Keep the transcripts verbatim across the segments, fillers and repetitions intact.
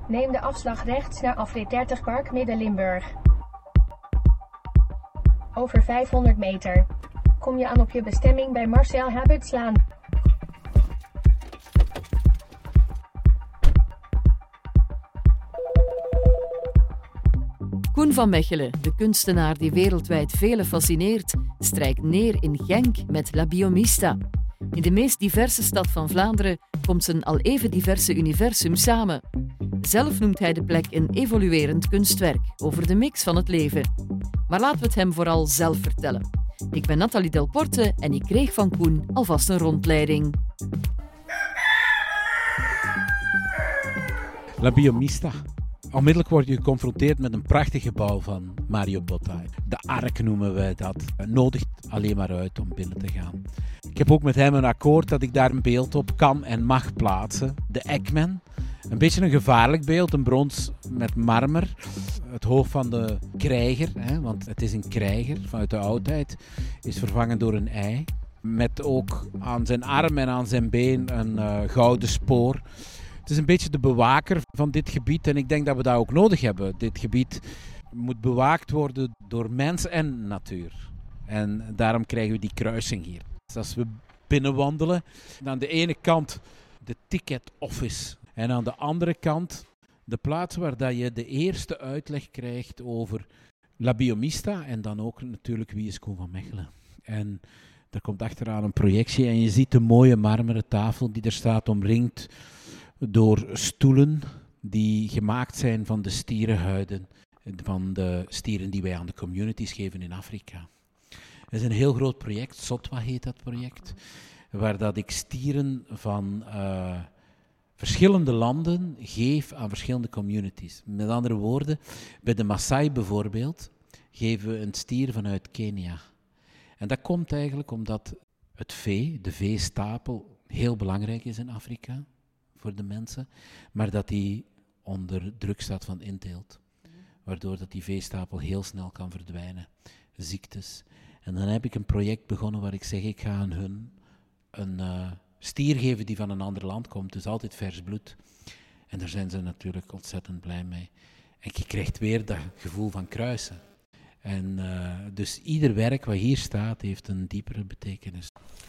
Neem de afslag rechts naar afrit dertig Park Midden-Limburg. Over vijfhonderd meter kom je aan op je bestemming bij Marcel Habetslaan. Koen van Mechelen, de kunstenaar die wereldwijd velen fascineert, strijkt neer in Genk met La Biomista. In de meest diverse stad van Vlaanderen komt zijn al even diverse universum samen. Zelf noemt hij de plek een evoluerend kunstwerk over de mix van het leven. Maar laten we het hem vooral zelf vertellen. Ik ben Nathalie Delporte en ik kreeg van Koen alvast een rondleiding. La Biomista. Onmiddellijk word je geconfronteerd met een prachtig gebouw van Mario Botta. De Ark noemen wij dat. Het nodigt alleen maar uit om binnen te gaan. Ik heb ook met hem een akkoord dat ik daar een beeld op kan en mag plaatsen. De Ekman. Een beetje een gevaarlijk beeld, een brons met marmer. Het hoofd van de krijger, hè, want het is een krijger vanuit de oudheid, is vervangen door een ei. Met ook aan zijn arm en aan zijn been een uh, gouden spoor. Het is een beetje de bewaker van dit gebied en ik denk dat we dat ook nodig hebben. Dit gebied moet bewaakt worden door mens en natuur. En daarom krijgen we die kruising hier. Dus als we binnenwandelen, aan de ene kant de ticket office en aan de andere kant de plaats waar dat je de eerste uitleg krijgt over La Biomista en dan ook natuurlijk wie is Koen van Mechelen. En er komt achteraan een projectie en je ziet de mooie marmeren tafel die er staat omringd door stoelen die gemaakt zijn van de stierenhuiden, van de stieren die wij aan de communities geven in Afrika. Het is een heel groot project, Sotwa heet dat project, waar dat ik stieren van uh, verschillende landen geef aan verschillende communities. Met andere woorden, bij de Maasai bijvoorbeeld geven we een stier vanuit Kenia. En dat komt eigenlijk omdat het vee, de veestapel, heel belangrijk is in Afrika voor de mensen, maar dat die onder druk staat van inteelt. Waardoor dat die veestapel heel snel kan verdwijnen. Ziektes. En dan heb ik een project begonnen waar ik zeg, ik ga aan hun een uh, stier geven die van een ander land komt. Dus altijd vers bloed. En daar zijn ze natuurlijk ontzettend blij mee. En je krijgt weer dat gevoel van kruisen. En uh, dus ieder werk wat hier staat, heeft een diepere betekenis.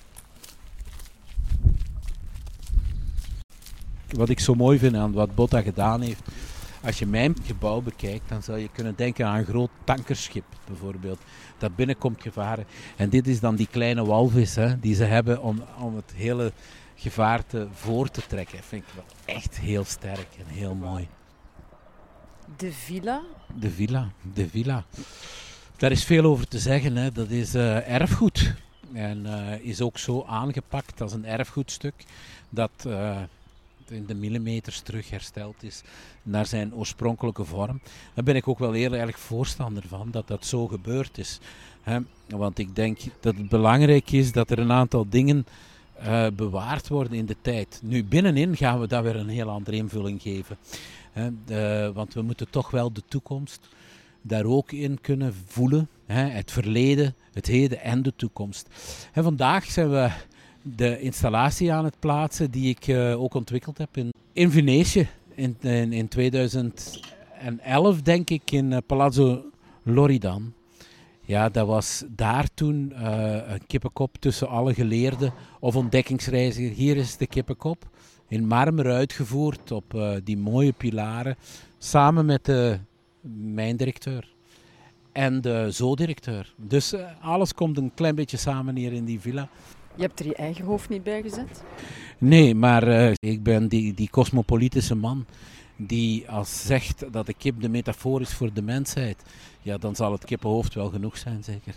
Wat ik zo mooi vind aan wat Botta gedaan heeft, als je mijn gebouw bekijkt, dan zou je kunnen denken aan een groot tankerschip bijvoorbeeld, dat binnenkomt gevaren. En dit is dan die kleine walvis hè, die ze hebben om, om het hele gevaarte voor te trekken. Dat vind ik wel echt heel sterk en heel mooi. De villa? De villa, de villa. Daar is veel over te zeggen. Hè. Dat is uh, erfgoed. En uh, is ook zo aangepakt als een erfgoedstuk dat uh, in de millimeters terug hersteld is naar zijn oorspronkelijke vorm. Daar ben ik ook wel heel erg voorstander van, dat dat zo gebeurd is. Hè. Want ik denk dat het belangrijk is dat er een aantal dingen uh, bewaard worden in de tijd. Nu, binnenin gaan we daar weer een heel andere invulling geven. Hè. De, want we moeten toch wel de toekomst daar ook in kunnen voelen. Hè. Het verleden, het heden en de toekomst. En vandaag zijn we de installatie aan het plaatsen die ik uh, ook ontwikkeld heb in, in Venetië. In, in, in tweeduizend elf denk ik in uh, Palazzo Loridan. Ja, dat was daar toen uh, een kippenkop tussen alle geleerden of ontdekkingsreizigers. Hier is de kippenkop in marmer uitgevoerd op uh, die mooie pilaren. Samen met de mijndirecteur en de zoodirecteur. Dus uh, alles komt een klein beetje samen hier in die villa. Je hebt er je eigen hoofd niet bij gezet? Nee, maar uh, ik ben die, die cosmopolitische man die als zegt dat de kip de metafoor is voor de mensheid. Ja, dan zal het kippenhoofd wel genoeg zijn, zeker.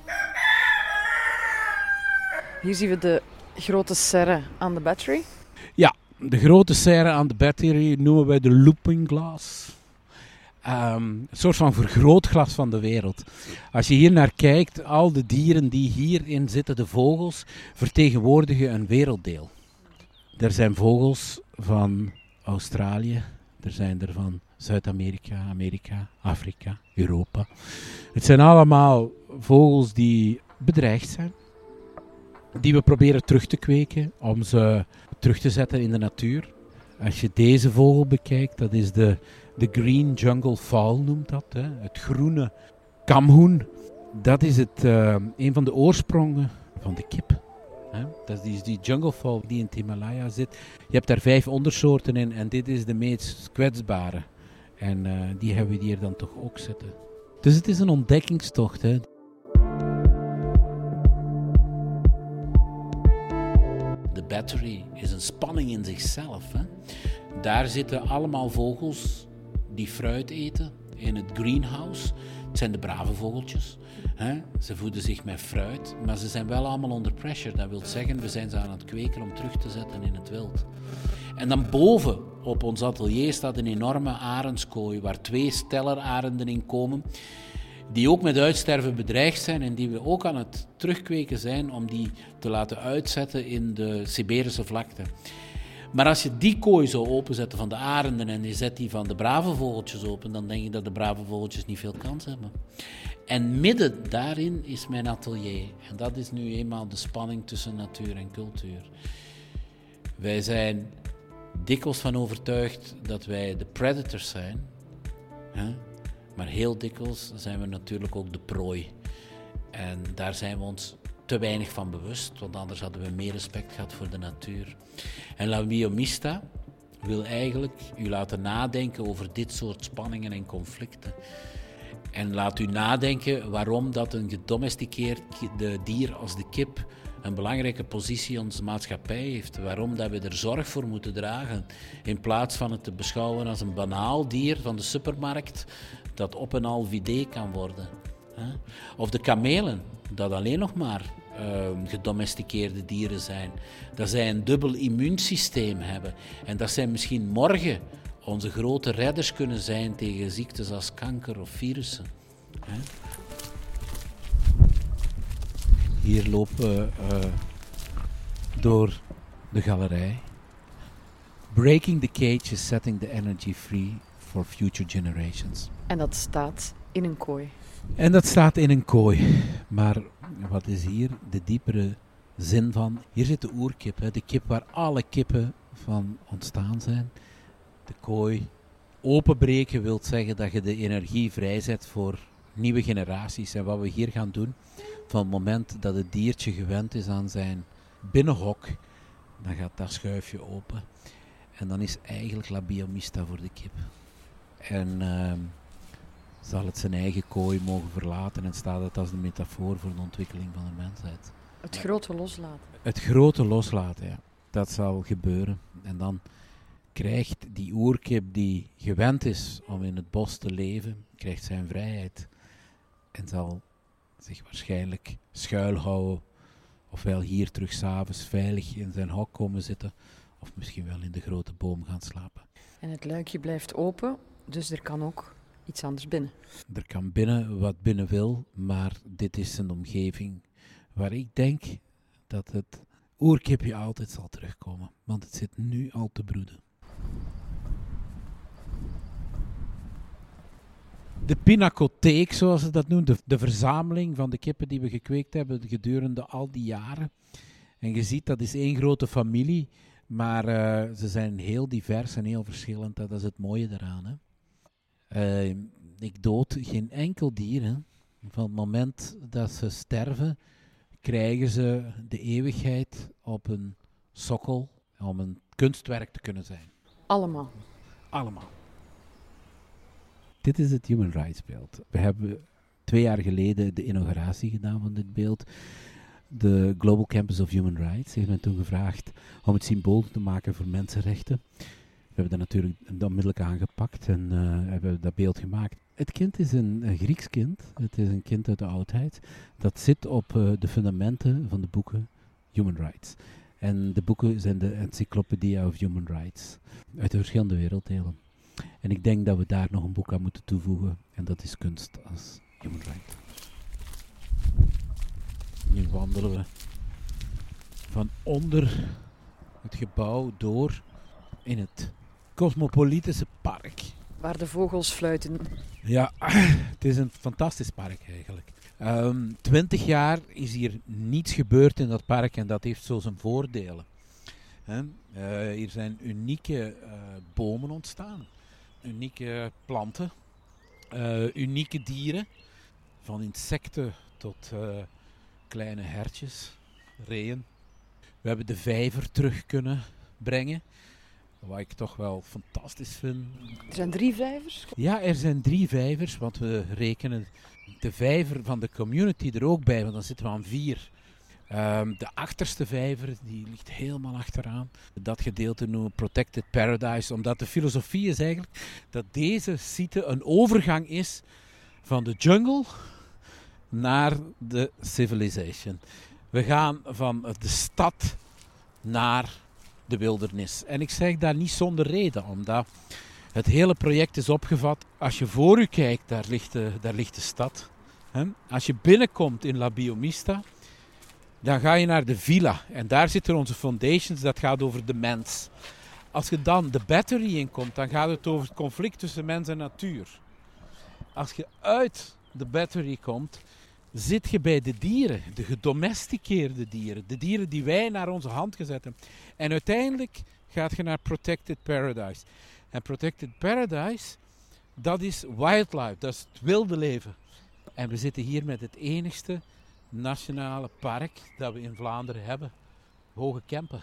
Hier zien we de grote serre aan de battery. Ja, de grote serre aan de battery noemen wij de looping glass. Um, een soort van vergrootglas van de wereld. Als je hier naar kijkt, al de dieren die hierin zitten, de vogels, vertegenwoordigen een werelddeel. Er zijn vogels van Australië, er zijn er van Zuid-Amerika, Amerika, Afrika, Europa. Het zijn allemaal vogels die bedreigd zijn, die we proberen terug te kweken om ze terug te zetten in de natuur. Als je deze vogel bekijkt, dat is de, de green jungle fowl noemt dat. Hè? Het groene kamhoen. Dat is het, uh, een van de oorsprongen van de kip. Hè? Dat is die, die jungle fowl die in het Himalaya zit. Je hebt daar vijf ondersoorten in en dit is de meest kwetsbare. En uh, die hebben we hier dan toch ook zitten. Dus het is een ontdekkingstocht. Hè? De battery is een spanning in zichzelf. Hè? Daar zitten allemaal vogels die fruit eten in het greenhouse. Het zijn de brave vogeltjes. Hè? Ze voeden zich met fruit, maar ze zijn wel allemaal onder pressure. Dat wil zeggen, we zijn ze aan het kweken om terug te zetten in het wild. En dan boven op ons atelier staat een enorme arendskooi waar twee stellerarenden in komen, die ook met uitsterven bedreigd zijn en die we ook aan het terugkweken zijn om die te laten uitzetten in de Siberische vlakte. Maar als je die kooi zou openzetten van de arenden en je zet die van de brave vogeltjes open, dan denk ik dat de brave vogeltjes niet veel kans hebben. En midden daarin is mijn atelier. En dat is nu eenmaal de spanning tussen natuur en cultuur. Wij zijn dikwijls van overtuigd dat wij de predators zijn. Hè? Maar heel dikwijls zijn we natuurlijk ook de prooi. En daar zijn we ons te weinig van bewust, want anders hadden we meer respect gehad voor de natuur. En La Biomista wil eigenlijk u laten nadenken over dit soort spanningen en conflicten. En laat u nadenken waarom dat een gedomesticeerd dier als de kip een belangrijke positie in onze maatschappij heeft. Waarom dat we er zorg voor moeten dragen, in plaats van het te beschouwen als een banaal dier van de supermarkt dat op en al vidé kan worden. Of de kamelen, dat alleen nog maar uh, gedomesticeerde dieren zijn. Dat zij een dubbel immuunsysteem hebben. En dat zij misschien morgen onze grote redders kunnen zijn tegen ziektes als kanker of virussen. Hè? Hier lopen we uh, door de galerij. Breaking the cage is setting the energy free for future generations. En dat staat in een kooi. En dat staat in een kooi. Maar wat is hier de diepere zin van? Hier zit de oerkip, hè? De kip waar alle kippen van ontstaan zijn. De kooi openbreken wil zeggen dat je de energie vrijzet voor nieuwe generaties. En wat we hier gaan doen, van het moment dat het diertje gewend is aan zijn binnenhok, dan gaat dat schuifje open. En dan is eigenlijk La Biomista voor de kip. En uh, zal het zijn eigen kooi mogen verlaten en staat het als een metafoor voor de ontwikkeling van de mensheid. Het grote loslaten. Het grote loslaten, ja. Dat zal gebeuren. En dan krijgt die oerkip die gewend is om in het bos te leven, krijgt zijn vrijheid. En zal zich waarschijnlijk schuilhouden, ofwel hier terug 's avonds veilig in zijn hok komen zitten, of misschien wel in de grote boom gaan slapen. En het luikje blijft open, dus er kan ook iets anders binnen. Er kan binnen wat binnen wil, maar dit is een omgeving waar ik denk dat het oerkipje altijd zal terugkomen, want het zit nu al te broeden. De pinacotheek, zoals ze dat noemen, de, de verzameling van de kippen die we gekweekt hebben gedurende al die jaren. En je ziet, dat is één grote familie, maar uh, ze zijn heel divers en heel verschillend. Dat is het mooie daaraan. Hè. Uh, ik dood geen enkel dier. Hè. Van het moment dat ze sterven, krijgen ze de eeuwigheid op een sokkel om een kunstwerk te kunnen zijn. Allemaal? Allemaal. Dit is het Human Rights beeld. We hebben twee jaar geleden de inauguratie gedaan van dit beeld. De Global Campus of Human Rights heeft men toen gevraagd om het symbool te maken voor mensenrechten. We hebben dat natuurlijk onmiddellijk aangepakt en uh, hebben dat beeld gemaakt. Het kind is een, een Grieks kind. Het is een kind uit de oudheid. Dat zit op uh, de fundamenten van de boeken Human Rights. En de boeken zijn de Encyclopedia of Human Rights uit de verschillende werelddelen. En ik denk dat we daar nog een boek aan moeten toevoegen. En dat is kunst als Human Rights. Nu wandelen we van onder het gebouw door in het Cosmopolitische Park. Waar de vogels fluiten. Ja, het is een fantastisch park eigenlijk. Um, twintig jaar is hier niets gebeurd in dat park en dat heeft zo zijn voordelen. Hè? Uh, hier zijn unieke uh, bomen ontstaan, unieke planten, uh, unieke dieren, van insecten tot uh, kleine hertjes, reeën. We hebben de vijver terug kunnen brengen, wat ik toch wel fantastisch vind. Er zijn drie vijvers? Ja, er zijn drie vijvers, want we rekenen de vijver van de community er ook bij, want dan zitten we aan vier. Um, de achterste vijver, die ligt helemaal achteraan. Dat gedeelte noemen we Protected Paradise, omdat de filosofie is eigenlijk dat deze site een overgang is van de jungle naar de civilization. We gaan van de stad naar de wildernis. En ik zeg dat niet zonder reden, omdat het hele project is opgevat. Als je voor u kijkt, daar ligt de, daar ligt de stad. Als je binnenkomt in La Biomista, dan ga je naar de villa. En daar zitten onze foundations, dat gaat over de mens. Als je dan de battery inkomt, dan gaat het over het conflict tussen mens en natuur. Als je uit de battery komt, zit je bij de dieren, de gedomesticeerde dieren. De dieren die wij naar onze hand gezet hebben. En uiteindelijk gaat je naar Protected Paradise. En Protected Paradise, dat is wildlife, dat is het wilde leven. En we zitten hier met het enigste nationale park dat we in Vlaanderen hebben. Hoge Kempen.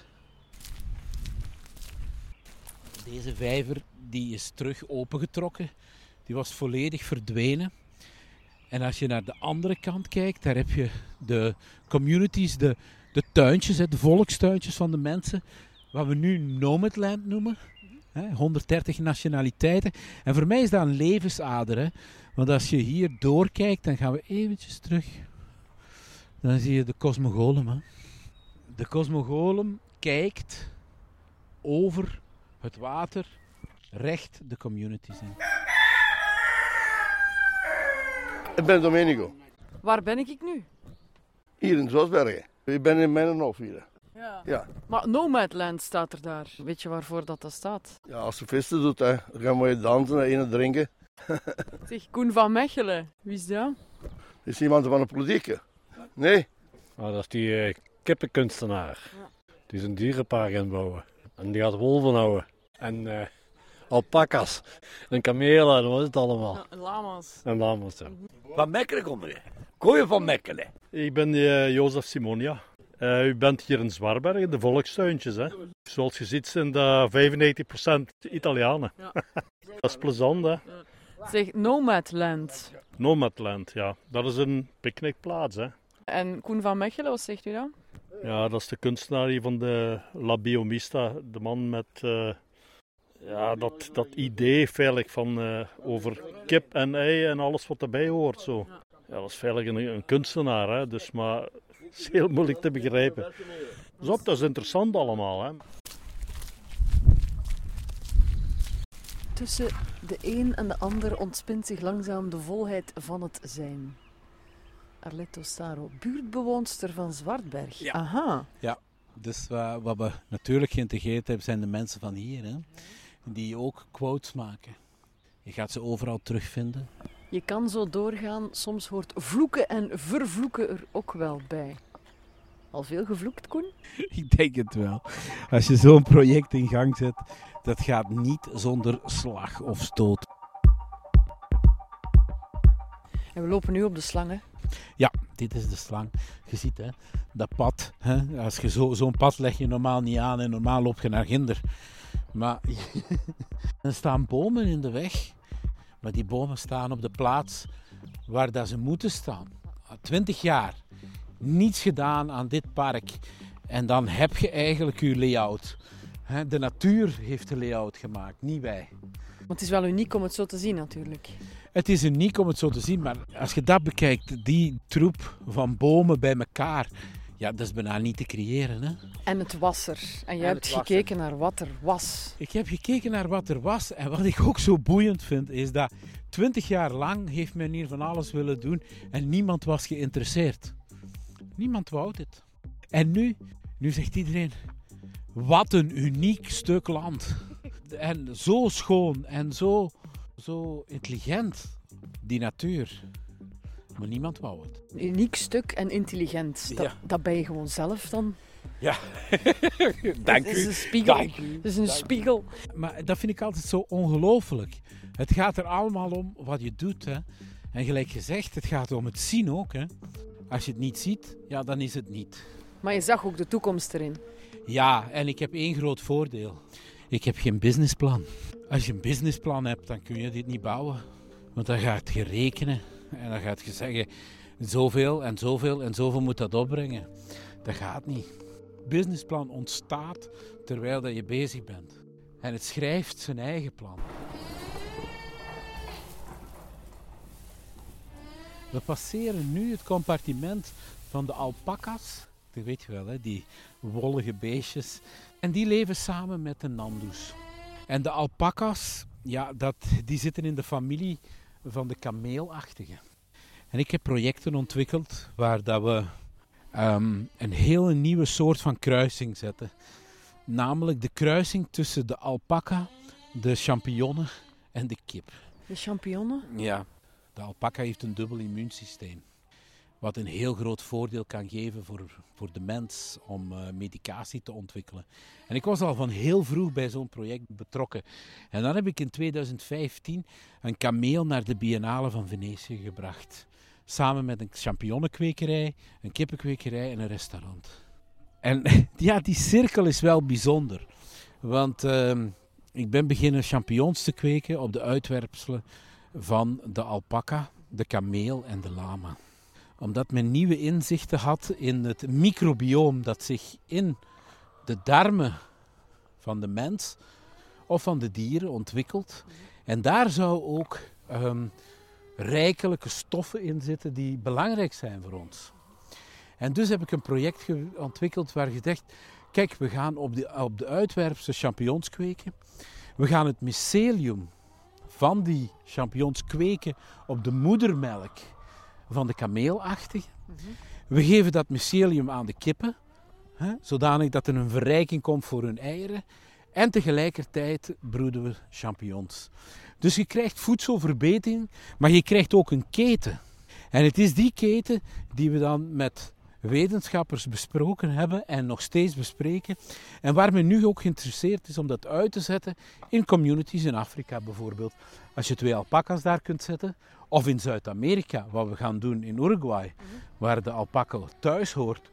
Deze vijver die is terug opengetrokken. Die was volledig verdwenen. En als je naar de andere kant kijkt, daar heb je de communities, de, de tuintjes, de volkstuintjes van de mensen. Wat we nu Nomadland noemen. honderddertig nationaliteiten. En voor mij is dat een levensader. Hè? Want als je hier doorkijkt, dan gaan we eventjes terug. Dan zie je de Cosmogolem. Hè? De Cosmogolem kijkt over het water recht de communities in. Ik ben Domenico. Waar ben ik nu? Hier in Zosbergen. Ik ben in mijn hof hier. Ja. Ja. Maar Nomadland staat er daar. Weet je waarvoor dat, dat staat? Ja, als je feesten doet, hè, dan gaan we dansen en ene drinken. Zeg, Koen van Mechelen, wie is dat? Is iemand van de politiek? Nee? Nou, dat is die uh, kippenkunstenaar. Ja. Die is een dierenpark aan het bouwen. En die gaat wolven houden. En uh, alpakas. En kamelen, dat was het allemaal. Ja, en lama's. En lama's, ja. Van Mechelen kom je. Kom je van Mechelen? Ik ben uh, Jozef Simonia. Uh, u bent hier in Zwartbergen, de volkstuintjes. Hè? Zoals je ziet zijn dat vijfennegentig procent Italianen. Ja. Dat is plezant, hè? Ja. Zeg, Nomadland. Nomadland, ja. Dat is een picknickplaats, hè. En Koen van Mechelen, wat zegt u dan? Ja, dat is de kunstenaar hier van de La Biomista. De man met uh, ja, dat, dat idee feitelijk van uh, over kip en ei en alles wat erbij hoort. Zo. Ja, dat is feitelijk een, een kunstenaar, hè. Dus, maar het is heel moeilijk te begrijpen. Dus op, dat is interessant allemaal, hè. Tussen de een en de ander ontspint zich langzaam de volheid van het zijn. Arletto Staro, buurtbewoonster van Zwartberg. Ja. Aha. Ja, dus uh, wat we natuurlijk geïntegreerd hebben zijn de mensen van hier, hè, die ook quotes maken. Je gaat ze overal terugvinden. Je kan zo doorgaan, soms hoort vloeken en vervloeken er ook wel bij. Al veel gevloekt, Koen? Ik denk het wel. Als je zo'n project in gang zet, dat gaat niet zonder slag of stoot. En we lopen nu op de slangen. Ja, dit is de slang. Je ziet hè, dat pad. Hè, als je zo, zo'n pad leg je normaal niet aan en normaal loop je naar ginder. Maar er staan bomen in de weg. Maar die bomen staan op de plaats waar dat ze moeten staan. Twintig jaar. Niets gedaan aan dit park. En dan heb je eigenlijk je layout. De natuur heeft de layout gemaakt, niet wij. Maar het is wel uniek om het zo te zien natuurlijk. Het is uniek om het zo te zien, maar als je dat bekijkt, die troep van bomen bij elkaar, ja, dat is bijna niet te creëren. Hè? En het was er. En je En hebt gekeken naar wat er was. Ik heb gekeken naar wat er was. En wat ik ook zo boeiend vind, is dat twintig jaar lang heeft men hier van alles willen doen en niemand was geïnteresseerd. Niemand wou dit. En nu, nu zegt iedereen, wat een uniek stuk land. En zo schoon en zo, zo intelligent, die natuur. Maar niemand wou het. Een uniek stuk en intelligent. Dat, Ja. dat ben je gewoon zelf dan Ja, dank Het is u. een spiegel. Dank u. Het is een spiegel. Maar dat vind ik altijd zo ongelooflijk. Het gaat er allemaal om wat je doet. Hè. En gelijk gezegd, het gaat om het zien ook. Hè. Als je het niet ziet, ja, dan is het niet. Maar je zag ook de toekomst erin. Ja, en ik heb één groot voordeel. Ik heb geen businessplan. Als je een businessplan hebt, dan kun je dit niet bouwen. Want dan gaat je rekenen en dan gaat je zeggen, zoveel en zoveel en zoveel moet dat opbrengen. Dat gaat niet. Het businessplan ontstaat terwijl dat je bezig bent. En het schrijft zijn eigen plan. We passeren nu het compartiment van de alpaca's. Dat weet je wel, hè? Die wollige beestjes. En die leven samen met de nandoes. En de alpaca's, ja, dat, die zitten in de familie van de kameelachtigen. En ik heb projecten ontwikkeld waar dat we um, een hele nieuwe soort van kruising zetten. Namelijk de kruising tussen de alpaca, de champignonnen en de kip. De champignonnen? Ja. De alpaca heeft een dubbel immuunsysteem. Wat een heel groot voordeel kan geven voor, voor de mens om uh, medicatie te ontwikkelen. En ik was al van heel vroeg bij zo'n project betrokken. En dan heb ik in tweeduizend vijftien een kameel naar de Biennale van Venetië gebracht. Samen met een champignonnenkwekerij, een kippenkwekerij en een restaurant. En ja, die cirkel is wel bijzonder. Want uh, ik ben beginnen champignons te kweken op de uitwerpselen van de alpaca, de kameel en de lama. Omdat men nieuwe inzichten had in het microbioom dat zich in de darmen van de mens of van de dieren ontwikkelt. En daar zou ook um, rijkelijke stoffen in zitten die belangrijk zijn voor ons. En dus heb ik een project ge- ontwikkeld waar je zegt, kijk, we gaan op de, op de uitwerpse champignons kweken. We gaan het mycelium van die champignons kweken op de moedermelk van de kameelachtige. Mm-hmm. We geven dat mycelium aan de kippen, hè, zodanig dat er een verrijking komt voor hun eieren. En tegelijkertijd broeden we champignons. Dus je krijgt voedselverbetering, maar je krijgt ook een keten. En het is die keten die we dan met wetenschappers besproken hebben en nog steeds bespreken. En waar men nu ook geïnteresseerd is om dat uit te zetten in communities in Afrika bijvoorbeeld. Als je twee alpaca's daar kunt zetten, of in Zuid-Amerika, wat we gaan doen in Uruguay, waar de alpaca thuis hoort.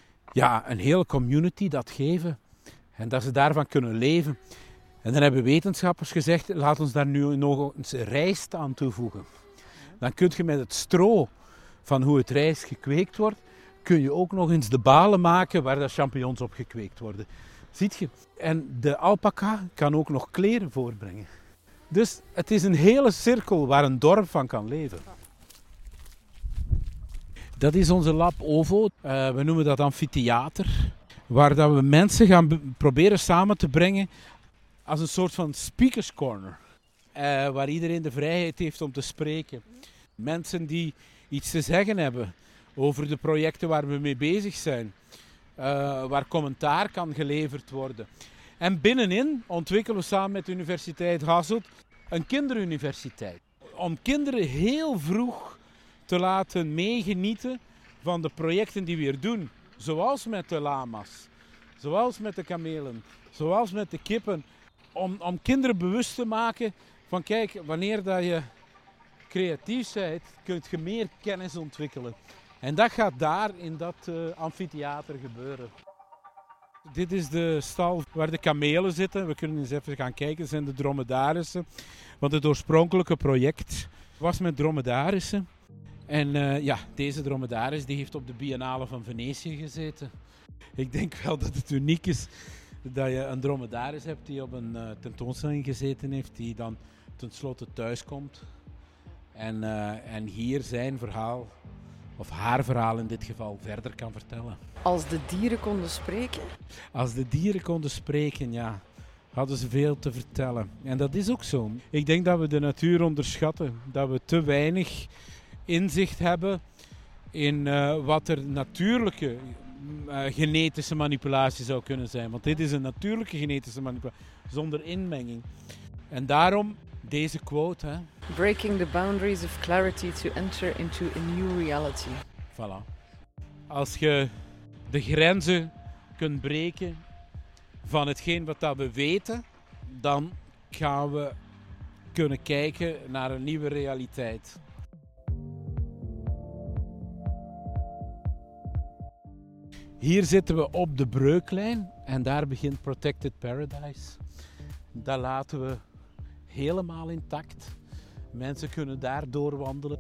Ja, een hele community dat geven en dat ze daarvan kunnen leven. En dan hebben wetenschappers gezegd, laat ons daar nu nog eens rijst aan toevoegen. Dan kun je met het stro van hoe het rijst gekweekt wordt, kun je ook nog eens de balen maken waar de champignons op gekweekt worden. Ziet je? En de alpaca kan ook nog kleren voorbrengen. Dus het is een hele cirkel waar een dorp van kan leven. Dat is onze lab OVO. Uh, we noemen dat amfitheater. Waar dat we mensen gaan be- proberen samen te brengen als een soort van speakers corner. Uh, waar iedereen de vrijheid heeft om te spreken. Mensen die iets te zeggen hebben over de projecten waar we mee bezig zijn. Uh, waar commentaar kan geleverd worden. En binnenin ontwikkelen we samen met de Universiteit Hasselt een kinderuniversiteit. Om kinderen heel vroeg te laten meegenieten van de projecten die we hier doen. Zoals met de lama's, zoals met de kamelen, zoals met de kippen. Om, om kinderen bewust te maken van kijk, wanneer dat je creatief bent, kun je meer kennis ontwikkelen. En dat gaat daar in dat uh, amfitheater gebeuren. Dit is de stal waar de kamelen zitten. We kunnen eens even gaan kijken, dat zijn de dromedarissen. Want het oorspronkelijke project was met dromedarissen. En uh, ja, deze dromedaris die heeft op de Biennale van Venetië gezeten. Ik denk wel dat het uniek is dat je een dromedaris hebt die op een uh, tentoonstelling gezeten heeft, die dan tenslotte thuis komt. En, uh, en hier zijn verhaal, of haar verhaal in dit geval, verder kan vertellen. Als de dieren konden spreken? Als de dieren konden spreken, ja, hadden ze veel te vertellen. En dat is ook zo. Ik denk dat we de natuur onderschatten. Dat we te weinig inzicht hebben in uh, wat er natuurlijke uh, genetische manipulatie zou kunnen zijn. Want dit is een natuurlijke genetische manipulatie, zonder inmenging. En daarom deze quote. Hè. Breaking the boundaries of clarity to enter into a new reality. Voilà. Als je de grenzen kunt breken van hetgeen wat dat we weten, dan gaan we kunnen kijken naar een nieuwe realiteit. Hier zitten we op de breuklijn en daar begint Protected Paradise. Dat laten we helemaal intact. Mensen kunnen daar doorwandelen.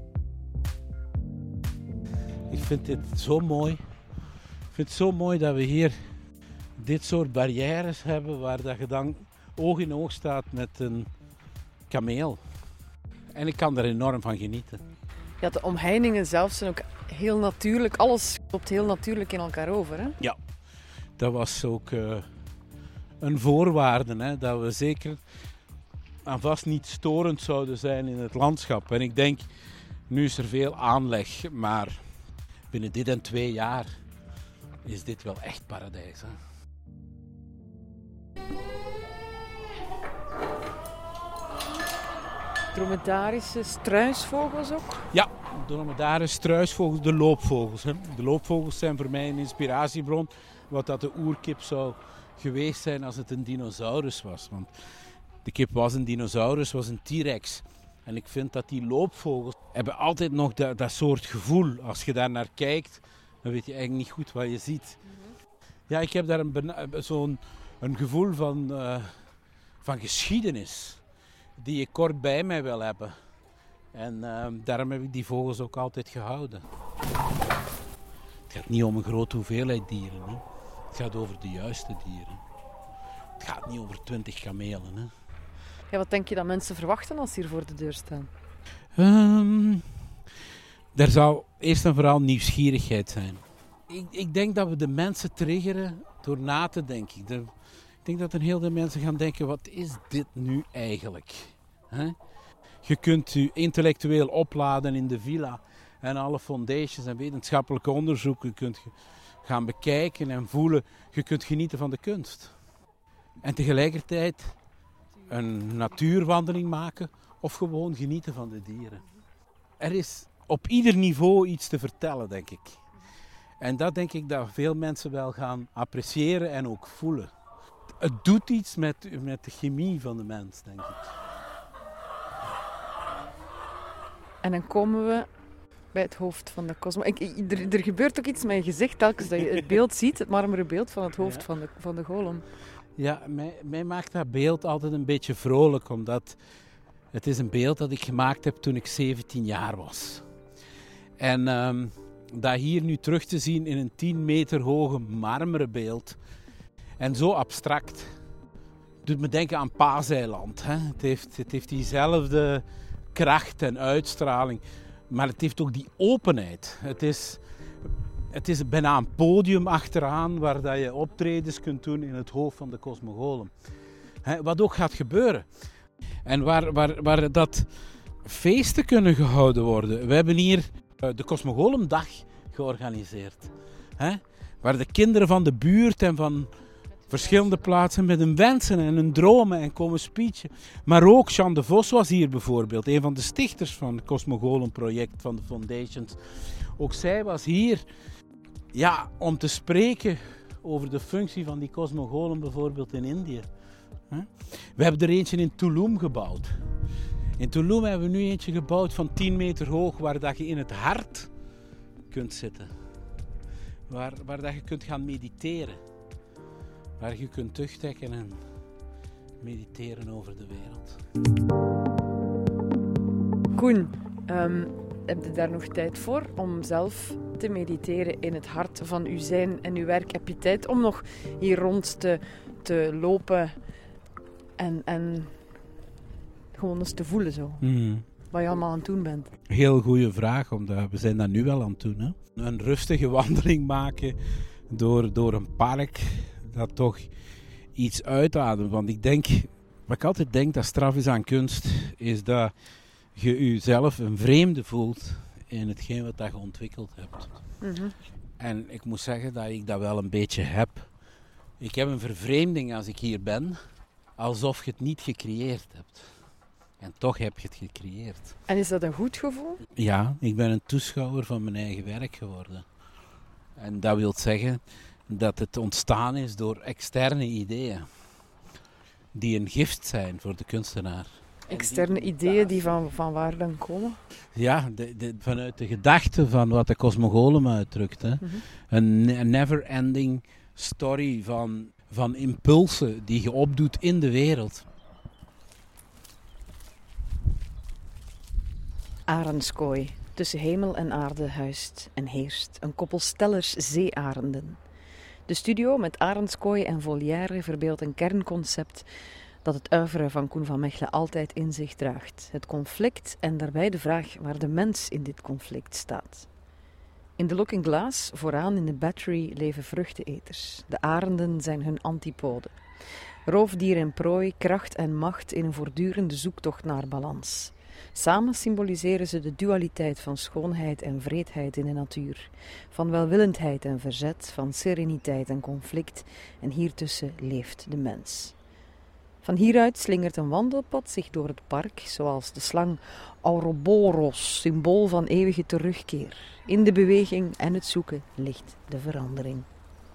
Ik vind dit zo mooi. Ik vind het zo mooi dat we hier dit soort barrières hebben waar dat je dan oog in oog staat met een kameel. En ik kan er enorm van genieten. Ja, de omheiningen zelf zijn ook heel natuurlijk. Alles loopt heel natuurlijk in elkaar over. Hè? Ja, dat was ook uh, een voorwaarde. Hè, dat we zeker aan vast niet storend zouden zijn in het landschap. En ik denk, nu is er veel aanleg, maar binnen dit en twee jaar is dit wel echt paradijs. Hè? Dromedarische struisvogels ook? Ja, dromedarische struisvogels, de loopvogels. Hè. De loopvogels zijn voor mij een inspiratiebron. Wat dat de oerkip zou geweest zijn als het een dinosaurus was. Want de kip was een dinosaurus, was een T-rex. En ik vind dat die loopvogels hebben altijd nog dat, dat soort gevoel. Als je daar naar kijkt, dan weet je eigenlijk niet goed wat je ziet. Ja, ik heb daar een, zo'n een gevoel van, uh, van geschiedenis. Die ik kort bij mij wil hebben. En uh, daarom heb ik die vogels ook altijd gehouden. Het gaat niet om een grote hoeveelheid dieren. Hè. Het gaat over de juiste dieren. Het gaat niet over twintig kamelen. Hè. Ja, wat denk je dat mensen verwachten als ze hier voor de deur staan? Um, er zou eerst en vooral nieuwsgierigheid zijn. Ik, ik denk dat we de mensen triggeren door na te denken. De, Ik denk dat er heel veel mensen gaan denken, wat is dit nu eigenlijk? He? Je kunt je intellectueel opladen in de villa en alle foundations en wetenschappelijke onderzoeken kunt je gaan bekijken en voelen. Je kunt genieten van de kunst. En tegelijkertijd een natuurwandeling maken of gewoon genieten van de dieren. Er is op ieder niveau iets te vertellen, denk ik. En dat denk ik dat veel mensen wel gaan appreciëren en ook voelen. Het doet iets met, met de chemie van de mens, denk ik. En dan komen we bij het hoofd van de kosmos. Er, er gebeurt ook iets met je gezicht telkens dat je het beeld ziet, het marmeren beeld van het hoofd ja. van, de, van de golem. Ja, mij, mij maakt dat beeld altijd een beetje vrolijk, omdat het is een beeld dat ik gemaakt heb toen ik zeventien jaar was. En um, dat hier nu terug te zien in een tien meter hoge marmeren beeld, en zo abstract, doet me denken aan Paaseiland. Hè? Het, heeft, het heeft diezelfde kracht en uitstraling, maar het heeft ook die openheid. Het is, het is bijna een podium achteraan waar dat je optredens kunt doen in het hoofd van de Cosmogolem. Hè? Wat ook gaat gebeuren. En waar, waar, waar dat feesten kunnen gehouden worden. We hebben hier de Cosmogolemdag georganiseerd. Hè? Waar de kinderen van de buurt en van verschillende plaatsen met hun wensen en hun dromen en komen speechen. Maar ook Jean de Vos was hier bijvoorbeeld, een van de stichters van het Cosmogolem-project van de Foundations. Ook zij was hier ja, om te spreken over de functie van die Cosmogolem bijvoorbeeld in Indië. We hebben er eentje in Tulum gebouwd. In Tulum hebben we nu eentje gebouwd van tien meter hoog, waar dat je in het hart kunt zitten. Waar, waar dat je kunt gaan mediteren. Waar je kunt terugtrekken en mediteren over de wereld. Koen, um, heb je daar nog tijd voor om zelf te mediteren in het hart van uw zijn en uw werk? Heb je tijd om nog hier rond te, te lopen en, en gewoon eens te voelen zo? Mm. Wat je allemaal aan het doen bent? Heel goede vraag, omdat we zijn dat nu wel aan het doen. Hè? Een rustige wandeling maken door, door een park dat toch iets uitademt. Want ik denk, wat ik altijd denk dat straf is aan kunst, is dat je jezelf een vreemde voelt in hetgeen wat je ontwikkeld hebt. Mm-hmm. En ik moet zeggen dat ik dat wel een beetje heb. Ik heb een vervreemding als ik hier ben, alsof je het niet gecreëerd hebt. En toch heb je het gecreëerd. En is dat een goed gevoel? Ja, ik ben een toeschouwer van mijn eigen werk geworden. En dat wil zeggen dat het ontstaan is door externe ideeën. Die een gift zijn voor de kunstenaar. Externe ideeën die van, van waar dan komen? Ja, de, de, vanuit de gedachte van wat de cosmogolem uitdrukt. Hè. Mm-hmm. Een, een never-ending story van, van impulsen die je opdoet in de wereld. Arendskooi. Tussen hemel en aarde huist en heerst een koppel stellers zeearenden. De studio met Arendskooi en volière verbeeldt een kernconcept dat het oeuvre van Koen van Mechelen altijd in zich draagt. Het conflict en daarbij de vraag waar de mens in dit conflict staat. In de Looking Glass, vooraan in de Battery, leven vruchteneters. De arenden zijn hun antipode. Roofdier en prooi, kracht en macht in een voortdurende zoektocht naar balans. Samen symboliseren ze de dualiteit van schoonheid en wreedheid in de natuur. Van welwillendheid en verzet, van sereniteit en conflict. En hiertussen leeft de mens. Van hieruit slingert een wandelpad zich door het park, zoals de slang Ouroboros, symbool van eeuwige terugkeer. In de beweging en het zoeken ligt de verandering.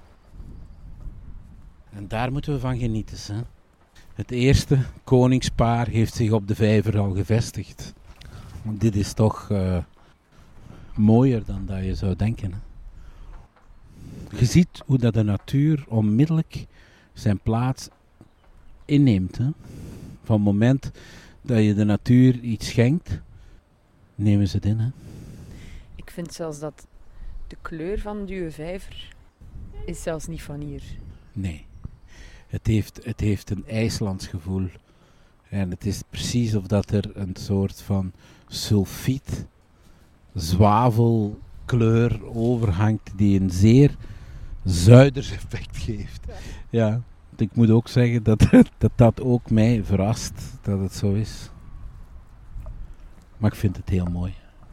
En daar moeten we van genieten, hè? Het eerste koningspaar heeft zich op de vijver al gevestigd. Dit is toch uh, mooier dan dat je zou denken. Hè? Je ziet hoe dat de natuur onmiddellijk zijn plaats inneemt. Hè? Van het moment dat je de natuur iets schenkt, nemen ze het in. Hè? Ik vind zelfs dat de kleur van de vijver is zelfs niet van hier. Nee. Het heeft, het heeft een IJslands gevoel. En het is precies of dat er een soort van sulfiet, zwavelkleur overhangt die een zeer zuiders effect geeft. Ja, ik moet ook zeggen dat, dat dat ook mij verrast dat het zo is. Maar ik vind het heel mooi.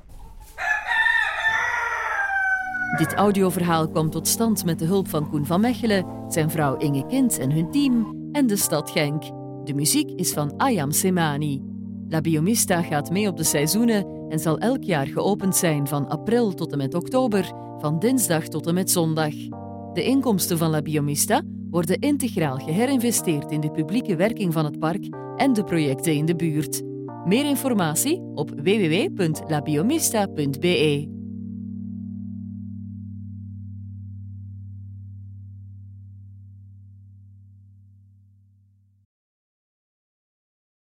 Dit audioverhaal kwam tot stand met de hulp van Koen van Mechelen, zijn vrouw Inge Kind en hun team en de stad Genk. De muziek is van Ayam Semani. La Biomista gaat mee op de seizoenen en zal elk jaar geopend zijn van april tot en met oktober, van dinsdag tot en met zondag. De inkomsten van La Biomista worden integraal geherinvesteerd in de publieke werking van het park en de projecten in de buurt. Meer informatie op w w w punt la biomista punt b e.